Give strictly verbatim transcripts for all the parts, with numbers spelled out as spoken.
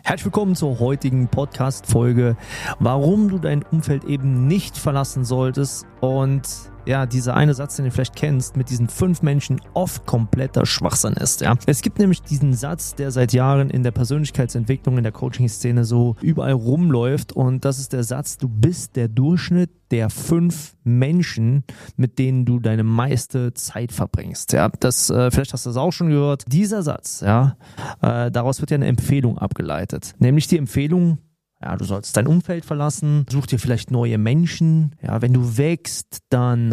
Herzlich willkommen zur heutigen Podcast-Folge, warum du dein Umfeld eben nicht verlassen solltest. Und ja, dieser eine Satz, den du vielleicht kennst, mit diesen fünf Menschen oft kompletter Schwachsinn ist. Ja, es gibt nämlich diesen Satz, der seit Jahren in der Persönlichkeitsentwicklung, in der Coaching-Szene so überall rumläuft. Und das ist der Satz: Du bist der Durchschnitt der fünf Menschen, mit denen du deine meiste Zeit verbringst. Ja, das, äh, vielleicht hast du das auch schon gehört. Dieser Satz, ja, äh, daraus wird ja eine Empfehlung abgeleitet. Nämlich die Empfehlung: Ja, du sollst dein Umfeld verlassen, such dir vielleicht neue Menschen. Ja, wenn du wächst, dann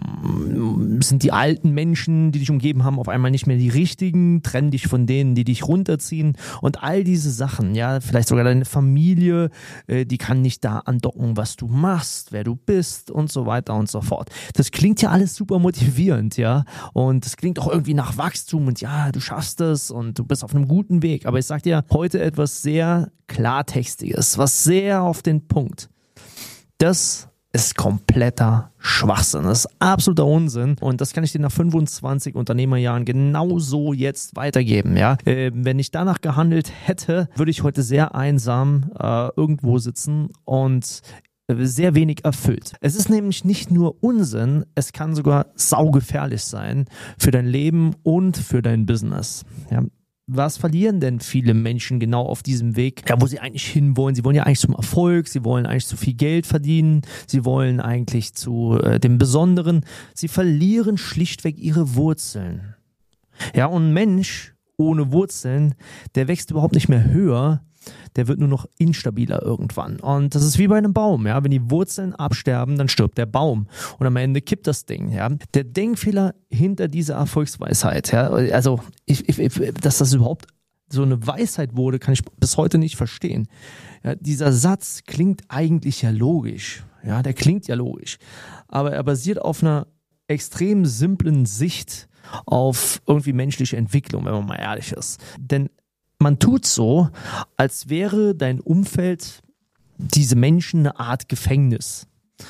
ähm, sind die alten Menschen, die dich umgeben haben, auf einmal nicht mehr die richtigen. Trenn dich von denen, die dich runterziehen. Und all diese Sachen, ja, vielleicht sogar deine Familie, äh, die kann nicht da andocken, was du machst, wer du bist und so weiter und so fort. Das klingt ja alles super motivierend, ja. Und das klingt auch irgendwie nach Wachstum und ja, du schaffst es und du bist auf einem guten Weg. Aber ich sag dir heute etwas sehr Klartextiges, was sehr auf den Punkt. Das ist kompletter Schwachsinn. Das ist absoluter Unsinn. Und das kann ich dir nach fünfundzwanzig Unternehmerjahren genauso jetzt weitergeben. Ja? Äh, wenn ich danach gehandelt hätte, würde ich heute sehr einsam äh, irgendwo sitzen und sehr wenig erfüllt. Es ist nämlich nicht nur Unsinn, es kann sogar saugefährlich sein für dein Leben und für dein Business. Ja? Was verlieren denn viele Menschen genau auf diesem Weg, ja, wo sie eigentlich hinwollen? Sie wollen ja eigentlich zum Erfolg, sie wollen eigentlich zu viel Geld verdienen, sie wollen eigentlich zu äh, dem Besonderen. Sie verlieren schlichtweg ihre Wurzeln. Ja, und ein Mensch ohne Wurzeln, der wächst überhaupt nicht mehr höher, der wird nur noch instabiler irgendwann. Und das ist wie bei einem Baum, ja. Wenn die Wurzeln absterben, dann stirbt der Baum. Und am Ende kippt das Ding, ja. Der Denkfehler hinter dieser Erfolgsweisheit, ja, also, ich, ich, dass das überhaupt so eine Weisheit wurde, kann ich bis heute nicht verstehen. Ja, dieser Satz klingt eigentlich ja logisch, ja, der klingt ja logisch. Aber er basiert auf einer extrem simplen Sicht auf irgendwie menschliche Entwicklung, wenn man mal ehrlich ist. Denn man tut so, als wäre dein Umfeld, diese Menschen, eine Art Gefängnis.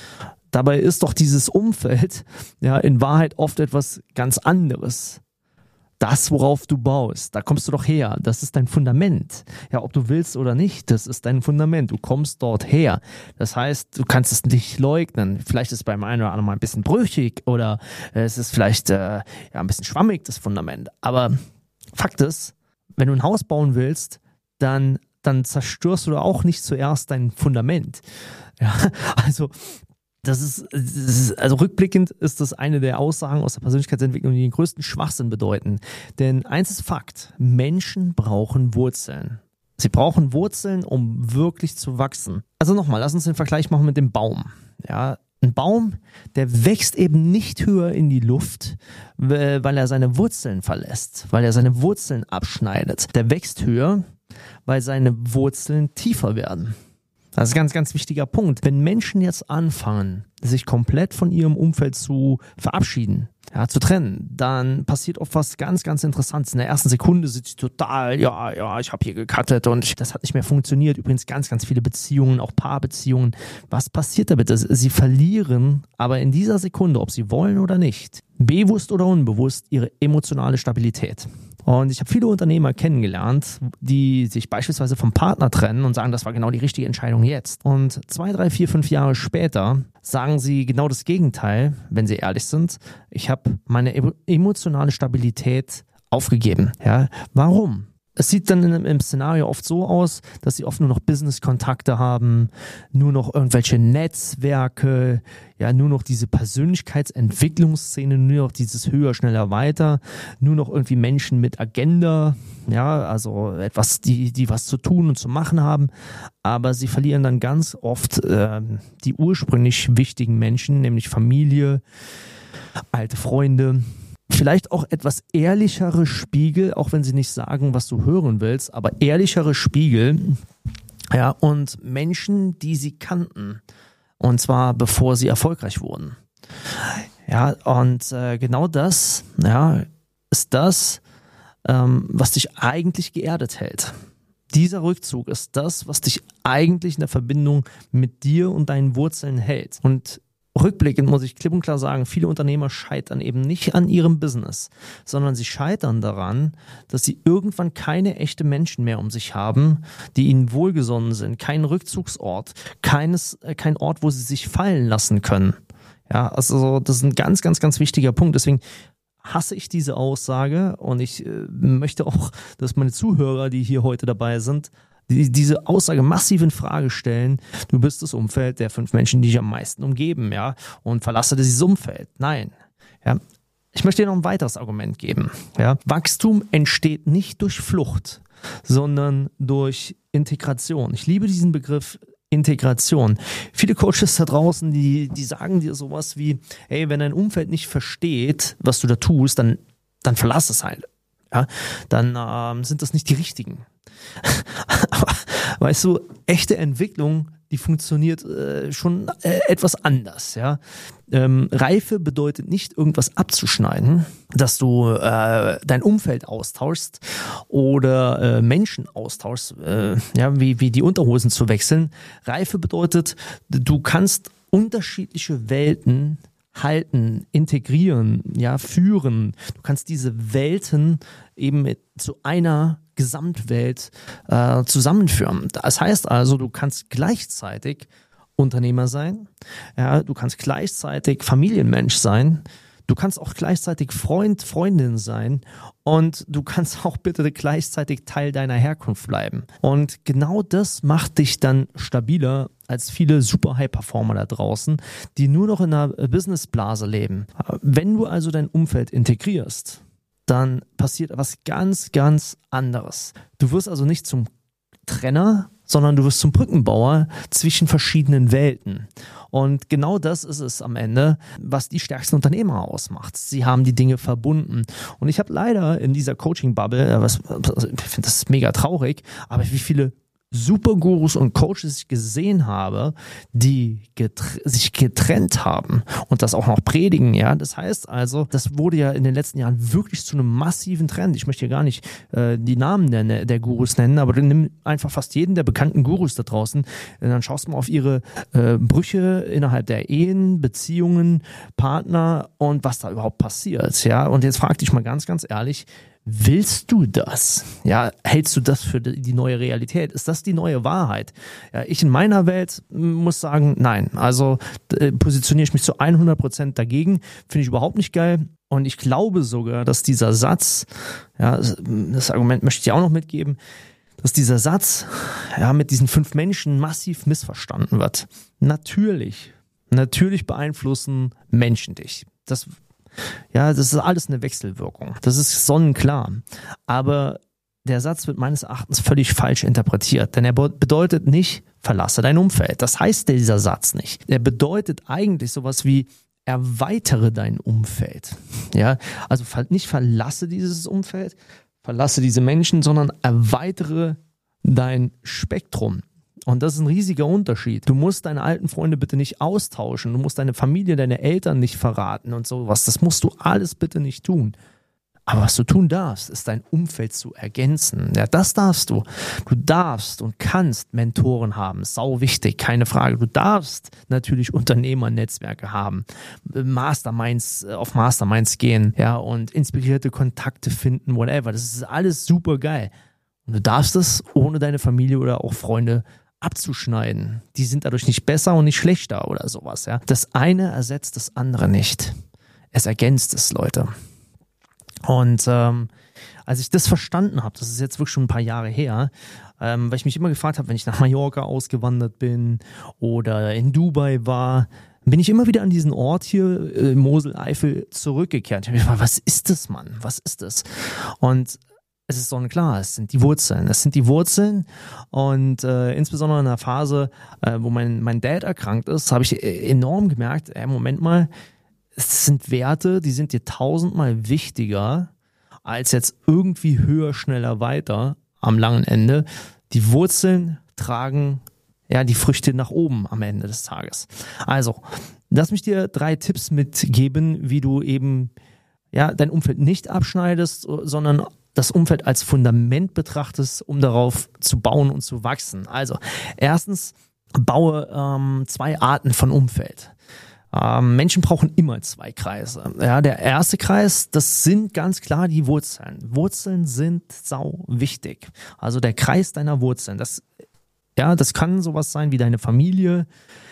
Dabei ist doch dieses Umfeld ja in Wahrheit oft etwas ganz anderes. Das, worauf du baust, da kommst du doch her. Das ist dein Fundament. Ja, ob du willst oder nicht, das ist dein Fundament. Du kommst dort her. Das heißt, du kannst es nicht leugnen. Vielleicht ist es beim einen oder anderen mal ein bisschen brüchig oder es ist vielleicht äh, ja, ein bisschen schwammig, das Fundament. Aber Fakt ist, wenn du ein Haus bauen willst, dann, dann zerstörst du auch nicht zuerst dein Fundament. Ja, also das ist, das ist, also rückblickend ist das eine der Aussagen aus der Persönlichkeitsentwicklung, die den größten Schwachsinn bedeuten. Denn eins ist Fakt: Menschen brauchen Wurzeln. Sie brauchen Wurzeln, um wirklich zu wachsen. Also nochmal, lass uns den Vergleich machen mit dem Baum. Ja, ein Baum, der wächst eben nicht höher in die Luft, weil er seine Wurzeln verlässt, weil er seine Wurzeln abschneidet. Der wächst höher, weil seine Wurzeln tiefer werden. Das ist ein ganz, ganz wichtiger Punkt. Wenn Menschen jetzt anfangen, sich komplett von ihrem Umfeld zu verabschieden, ja, zu trennen, dann passiert oft was ganz, ganz Interessantes. In der ersten Sekunde sind sie total, ja, ja, ich habe hier gecuttet und das hat nicht mehr funktioniert. Übrigens ganz, ganz viele Beziehungen, auch Paarbeziehungen. Was passiert damit? Sie verlieren aber in dieser Sekunde, ob sie wollen oder nicht, bewusst oder unbewusst, ihre emotionale Stabilität. Und ich habe viele Unternehmer kennengelernt, die sich beispielsweise vom Partner trennen und sagen, das war genau die richtige Entscheidung jetzt. Und zwei, drei, vier, fünf Jahre später sagen sie genau das Gegenteil, wenn sie ehrlich sind. Ich habe meine emotionale Stabilität aufgegeben. Ja, warum? Es sieht dann in, im Szenario oft so aus, dass sie oft nur noch Business-Kontakte haben, nur noch irgendwelche Netzwerke, ja, nur noch diese Persönlichkeitsentwicklungsszene, nur noch dieses höher, schneller, weiter, nur noch irgendwie Menschen mit Agenda, ja, also etwas, die, die was zu tun und zu machen haben, aber sie verlieren dann ganz oft äh, die ursprünglich wichtigen Menschen, nämlich Familie, alte Freunde, vielleicht auch etwas ehrlichere Spiegel, auch wenn sie nicht sagen, was du hören willst, aber ehrlichere Spiegel, ja, und Menschen, die sie kannten, und zwar bevor sie erfolgreich wurden. Ja, und äh, genau das, ja, ist das, ähm, was dich eigentlich geerdet hält. Dieser Rückzug ist das, was dich eigentlich in der Verbindung mit dir und deinen Wurzeln hält. Und rückblickend muss ich klipp und klar sagen, viele Unternehmer scheitern eben nicht an ihrem Business, sondern sie scheitern daran, dass sie irgendwann keine echten Menschen mehr um sich haben, die ihnen wohlgesonnen sind, kein Rückzugsort, keines, kein Ort, wo sie sich fallen lassen können. Ja, also das ist ein ganz, ganz, ganz wichtiger Punkt. Deswegen hasse ich diese Aussage und ich äh, möchte auch, dass meine Zuhörer, die hier heute dabei sind, die diese Aussage massiv in Frage stellen. Du bist das Umfeld der fünf Menschen, die dich am meisten umgeben, ja, und verlasse dieses Umfeld. Nein, ja. Ich möchte dir noch ein weiteres Argument geben. Ja. Wachstum entsteht nicht durch Flucht, sondern durch Integration. Ich liebe diesen Begriff Integration. Viele Coaches da draußen, die, die sagen dir sowas wie, hey, wenn dein Umfeld nicht versteht, was du da tust, dann, dann verlass es halt. Ja, dann ähm, sind das nicht die richtigen. Aber weißt du, echte Entwicklung, die funktioniert äh, schon äh, etwas anders. Ja, ähm, Reife bedeutet nicht irgendwas abzuschneiden, dass du äh, dein Umfeld austauschst oder äh, Menschen austauschst, äh, ja, wie wie die Unterhosen zu wechseln. Reife bedeutet, du kannst unterschiedliche Welten halten, integrieren, ja, führen. Du kannst diese Welten eben mit zu einer Gesamtwelt äh, zusammenführen. Das heißt also, du kannst gleichzeitig Unternehmer sein, ja, du kannst gleichzeitig Familienmensch sein, du kannst auch gleichzeitig Freund, Freundin sein und du kannst auch bitte gleichzeitig Teil deiner Herkunft bleiben. Und genau das macht dich dann stabiler als viele super High-Performer da draußen, die nur noch in einer Businessblase leben. Wenn du also dein Umfeld integrierst, dann passiert was ganz, ganz anderes. Du wirst also nicht zum Trenner, sondern du wirst zum Brückenbauer zwischen verschiedenen Welten. Und genau das ist es am Ende, was die stärksten Unternehmer ausmacht. Sie haben die Dinge verbunden. Und ich habe leider in dieser Coaching-Bubble, was, ich finde das mega traurig, aber wie viele Supergurus und Coaches ich gesehen habe, die getr- sich getrennt haben und das auch noch predigen, ja. Das heißt also, das wurde ja in den letzten Jahren wirklich zu einem massiven Trend. Ich möchte hier gar nicht äh, die Namen der, der Gurus nennen, aber du nimm einfach fast jeden der bekannten Gurus da draußen, dann schaust du mal auf ihre äh, Brüche innerhalb der Ehen, Beziehungen, Partner und was da überhaupt passiert, ja. Und jetzt frag dich mal ganz, ganz ehrlich, willst du das? Ja, hältst du das für die neue Realität? Ist das die neue Wahrheit? Ja, ich in meiner Welt muss sagen, nein. Also äh, positioniere ich mich zu hundert Prozent dagegen. Finde ich überhaupt nicht geil. Und ich glaube sogar, dass dieser Satz, ja, das Argument möchte ich dir auch noch mitgeben, dass dieser Satz, ja, mit diesen fünf Menschen massiv missverstanden wird. Natürlich, natürlich beeinflussen Menschen dich. Das Ja, das ist alles eine Wechselwirkung. Das ist sonnenklar. Aber der Satz wird meines Erachtens völlig falsch interpretiert. Denn er bedeutet nicht, verlasse dein Umfeld. Das heißt dieser Satz nicht. Er bedeutet eigentlich sowas wie, erweitere dein Umfeld. Ja, also nicht verlasse dieses Umfeld, verlasse diese Menschen, sondern erweitere dein Spektrum. Und das ist ein riesiger Unterschied. Du musst deine alten Freunde bitte nicht austauschen. Du musst deine Familie, deine Eltern nicht verraten und sowas. Das musst du alles bitte nicht tun. Aber was du tun darfst, ist dein Umfeld zu ergänzen. Ja, das darfst du. Du darfst und kannst Mentoren haben. Sau wichtig, keine Frage. Du darfst natürlich Unternehmernetzwerke haben. Masterminds, auf Masterminds gehen, ja, und inspirierte Kontakte finden, whatever. Das ist alles super geil. Und du darfst es ohne deine Familie oder auch Freunde abzuschneiden. Die sind dadurch nicht besser und nicht schlechter oder sowas. Ja. Das eine ersetzt das andere nicht. Es ergänzt es, Leute. Und ähm, als ich das verstanden habe, das ist jetzt wirklich schon ein paar Jahre her, ähm, weil ich mich immer gefragt habe, wenn ich nach Mallorca ausgewandert bin oder in Dubai war, bin ich immer wieder an diesen Ort hier, äh, Mosel-Eifel, zurückgekehrt. Ich habe mich gefragt, was ist das, Mann? Was ist das? Und es ist sonnenklar, es sind die Wurzeln. Es sind die Wurzeln und äh, insbesondere in einer Phase, äh, wo mein, mein Dad erkrankt ist, habe ich enorm gemerkt, ey, Moment mal, es sind Werte, die sind dir tausendmal wichtiger als jetzt irgendwie höher, schneller, weiter am langen Ende. Die Wurzeln tragen ja die Früchte nach oben am Ende des Tages. Also, lass mich dir drei Tipps mitgeben, wie du eben ja dein Umfeld nicht abschneidest, sondern das Umfeld als Fundament betrachtest, um darauf zu bauen und zu wachsen. Also, erstens, baue ähm, zwei Arten von Umfeld. Ähm, Menschen brauchen immer zwei Kreise. Ja, der erste Kreis, das sind ganz klar die Wurzeln. Wurzeln sind sau wichtig. Also der Kreis deiner Wurzeln. Das, ja, das kann sowas sein wie deine Familie,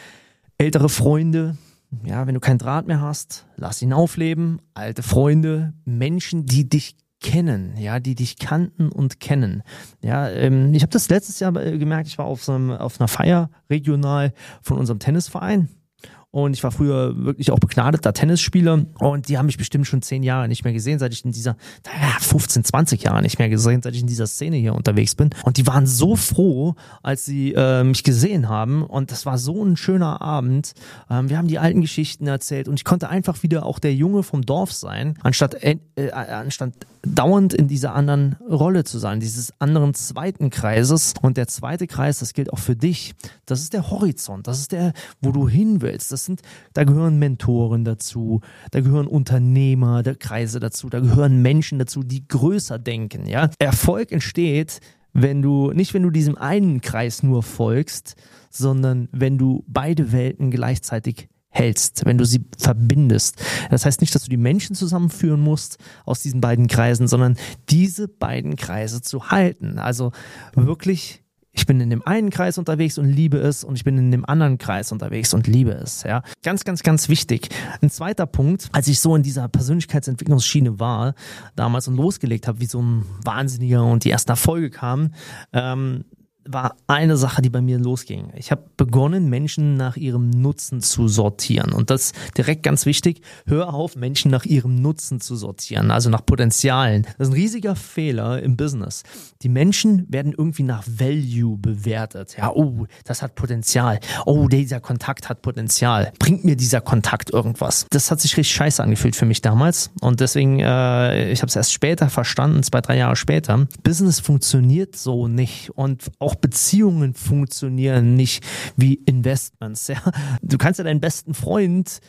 ältere Freunde. Ja, wenn du keinen Draht mehr hast, lass ihn aufleben. Alte Freunde, Menschen, die dich kennen, ja, die dich kannten und kennen. Ja, ähm, ich habe das letztes Jahr gemerkt. Ich war auf so einem, auf einer Feier regional von unserem Tennisverein. Und ich war früher wirklich auch begnadeter Tennisspieler und die haben mich bestimmt schon zehn Jahre nicht mehr gesehen, seit ich in dieser, naja, fünfzehn, zwanzig Jahre nicht mehr gesehen, seit ich in dieser Szene hier unterwegs bin. Und die waren so froh, als sie äh, mich gesehen haben und das war so ein schöner Abend. Ähm, wir haben die alten Geschichten erzählt und ich konnte einfach wieder auch der Junge vom Dorf sein, anstatt, äh, äh, anstatt dauernd in dieser anderen Rolle zu sein, dieses anderen zweiten Kreises. Und der zweite Kreis, das gilt auch für dich, das ist der Horizont, das ist der, wo du hin willst. Das sind, da gehören Mentoren dazu, da gehören Unternehmer, der Kreise dazu, da gehören Menschen dazu, die größer denken. Ja? Erfolg entsteht, wenn du, nicht wenn du diesem einen Kreis nur folgst, sondern wenn du beide Welten gleichzeitig hältst, wenn du sie verbindest. Das heißt nicht, dass du die Menschen zusammenführen musst aus diesen beiden Kreisen, sondern diese beiden Kreise zu halten. Also wirklich, ich bin in dem einen Kreis unterwegs und liebe es und ich bin in dem anderen Kreis unterwegs und liebe es. Ja, ganz, ganz, ganz wichtig. Ein zweiter Punkt, als ich so in dieser Persönlichkeitsentwicklungsschiene war, damals und losgelegt habe, wie so ein Wahnsinniger und die ersten Erfolge kamen, ähm, war eine Sache, die bei mir losging. Ich habe begonnen, Menschen nach ihrem Nutzen zu sortieren. Und das direkt ganz wichtig, hör auf, Menschen nach ihrem Nutzen zu sortieren, also nach Potenzialen. Das ist ein riesiger Fehler im Business. Die Menschen werden irgendwie nach Value bewertet. Ja, oh, das hat Potenzial. Oh, dieser Kontakt hat Potenzial. Bringt mir dieser Kontakt irgendwas? Das hat sich richtig scheiße angefühlt für mich damals. Und deswegen, äh, ich habe es erst später verstanden, zwei, drei Jahre später. Business funktioniert so nicht. Und auch Beziehungen funktionieren nicht wie Investments. Ja? Du kannst ja deinen besten Freund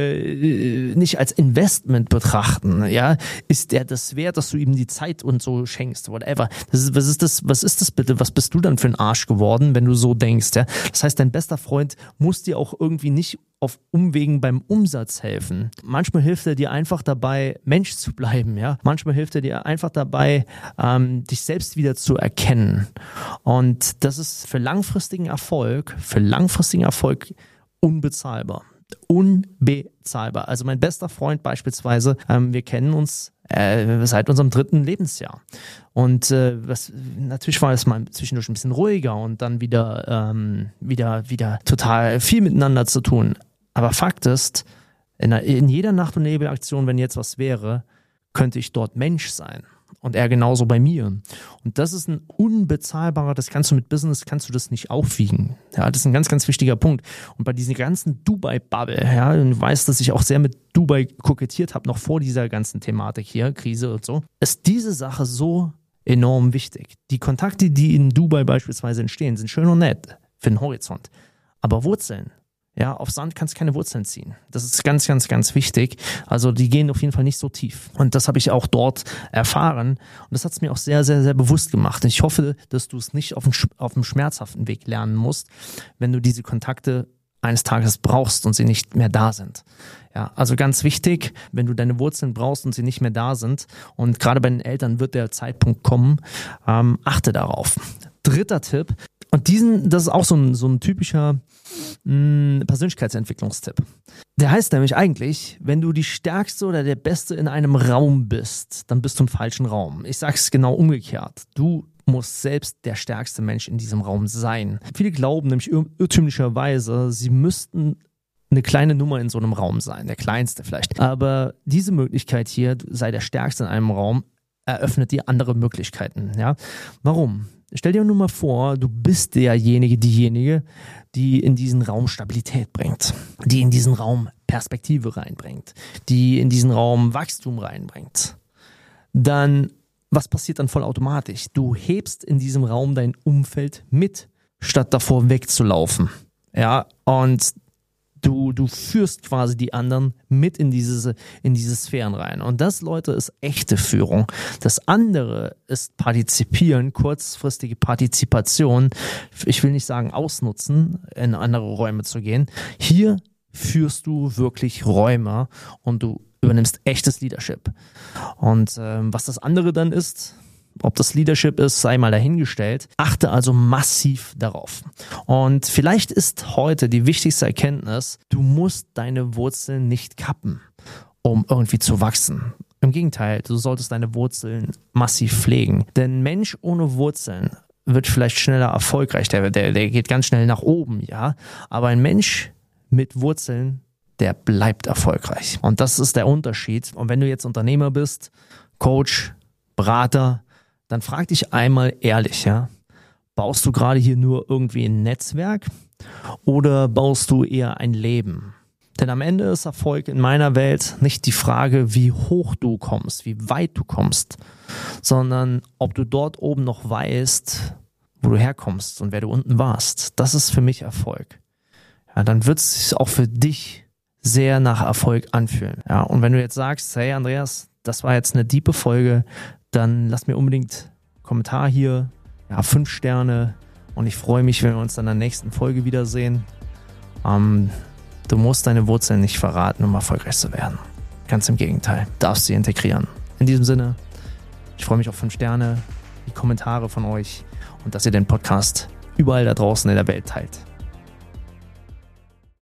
äh, nicht als Investment betrachten. Ja, ist der das wert, dass du ihm die Zeit und so schenkst? Whatever. Das ist, was ist das? Was ist das bitte? Was bist du dann für ein Arsch geworden, wenn du so denkst? Ja, das heißt, dein bester Freund muss dir auch irgendwie nicht auf Umwegen beim Umsatz helfen. Manchmal hilft er dir einfach dabei, Mensch zu bleiben. Ja, manchmal hilft er dir einfach dabei, ähm, dich selbst wieder zu erkennen. Und das ist für langfristigen Erfolg, für langfristigen Erfolg unbezahlbar. Unbezahlbar. Also mein bester Freund beispielsweise, ähm, wir kennen uns äh, seit unserem dritten Lebensjahr. Und äh, was, natürlich war es mal zwischendurch ein bisschen ruhiger und dann wieder, ähm, wieder, wieder total viel miteinander zu tun. Aber Fakt ist, in, einer, in jeder Nacht- und Nebelaktion, wenn jetzt was wäre, könnte ich dort Mensch sein. Und er genauso bei mir. Und das ist ein unbezahlbarer, das kannst du mit Business, kannst du das nicht aufwiegen. Ja, das ist ein ganz, ganz wichtiger Punkt. Und bei dieser ganzen Dubai-Bubble, ja, und du weißt, dass ich auch sehr mit Dubai kokettiert habe, noch vor dieser ganzen Thematik hier, Krise und so, ist diese Sache so enorm wichtig. Die Kontakte, die in Dubai beispielsweise entstehen, sind schön und nett für den Horizont. Aber Wurzeln, ja, auf Sand kannst du keine Wurzeln ziehen. Das ist ganz, ganz, ganz wichtig. Also die gehen auf jeden Fall nicht so tief. Und das habe ich auch dort erfahren. Und das hat es mir auch sehr, sehr, sehr bewusst gemacht. Und ich hoffe, dass du es nicht auf dem, auf dem schmerzhaften Weg lernen musst, wenn du diese Kontakte eines Tages brauchst und sie nicht mehr da sind. Ja, also ganz wichtig, wenn du deine Wurzeln brauchst und sie nicht mehr da sind, und gerade bei den Eltern wird der Zeitpunkt kommen, ähm, achte darauf. Dritter Tipp, und diesen, das ist auch so ein, so ein typischer mh, Persönlichkeitsentwicklungstipp. Der heißt nämlich eigentlich, wenn du die Stärkste oder der Beste in einem Raum bist, dann bist du im falschen Raum. Ich sag's genau umgekehrt. Du musst selbst der stärkste Mensch in diesem Raum sein. Viele glauben nämlich irrtümlicherweise, sie müssten eine kleine Nummer in so einem Raum sein, der kleinste vielleicht. Aber diese Möglichkeit hier, sei der Stärkste in einem Raum, eröffnet dir andere Möglichkeiten. Ja? Warum? Stell dir nur mal vor, du bist derjenige, diejenige, die in diesen Raum Stabilität bringt, die in diesen Raum Perspektive reinbringt, die in diesen Raum Wachstum reinbringt. Dann, was passiert dann vollautomatisch? Du hebst in diesem Raum dein Umfeld mit, statt davor wegzulaufen. Ja, und Du, du führst quasi die anderen mit in diese, in diese Sphären rein. Und das, Leute, ist echte Führung. Das andere ist Partizipieren, kurzfristige Partizipation. Ich will nicht sagen ausnutzen, in andere Räume zu gehen. Hier führst du wirklich Räume und du übernimmst echtes Leadership. Und ähm, was das andere dann ist, ob das Leadership ist, sei mal dahingestellt. Achte also massiv darauf. Und vielleicht ist heute die wichtigste Erkenntnis, du musst deine Wurzeln nicht kappen, um irgendwie zu wachsen. Im Gegenteil, du solltest deine Wurzeln massiv pflegen. Denn Mensch ohne Wurzeln wird vielleicht schneller erfolgreich. Der, der, der geht ganz schnell nach oben, ja. Aber ein Mensch mit Wurzeln, der bleibt erfolgreich. Und das ist der Unterschied. Und wenn du jetzt Unternehmer bist, Coach, Berater, dann frag dich einmal ehrlich, ja. Baust du gerade hier nur irgendwie ein Netzwerk oder baust du eher ein Leben? Denn am Ende ist Erfolg in meiner Welt nicht die Frage, wie hoch du kommst, wie weit du kommst, sondern ob du dort oben noch weißt, wo du herkommst und wer du unten warst. Das ist für mich Erfolg. Ja, dann wird es sich auch für dich sehr nach Erfolg anfühlen. Ja, und wenn du jetzt sagst, hey Andreas, das war jetzt eine diepe Folge, dann lass mir unbedingt einen Kommentar hier, ja, fünf Sterne, und ich freue mich, wenn wir uns dann in der nächsten Folge wiedersehen. Ähm, Du musst deine Wurzeln nicht verraten, um erfolgreich zu werden. Ganz im Gegenteil, darfst sie integrieren. In diesem Sinne, ich freue mich auf fünf Sterne, die Kommentare von euch und dass ihr den Podcast überall da draußen in der Welt teilt.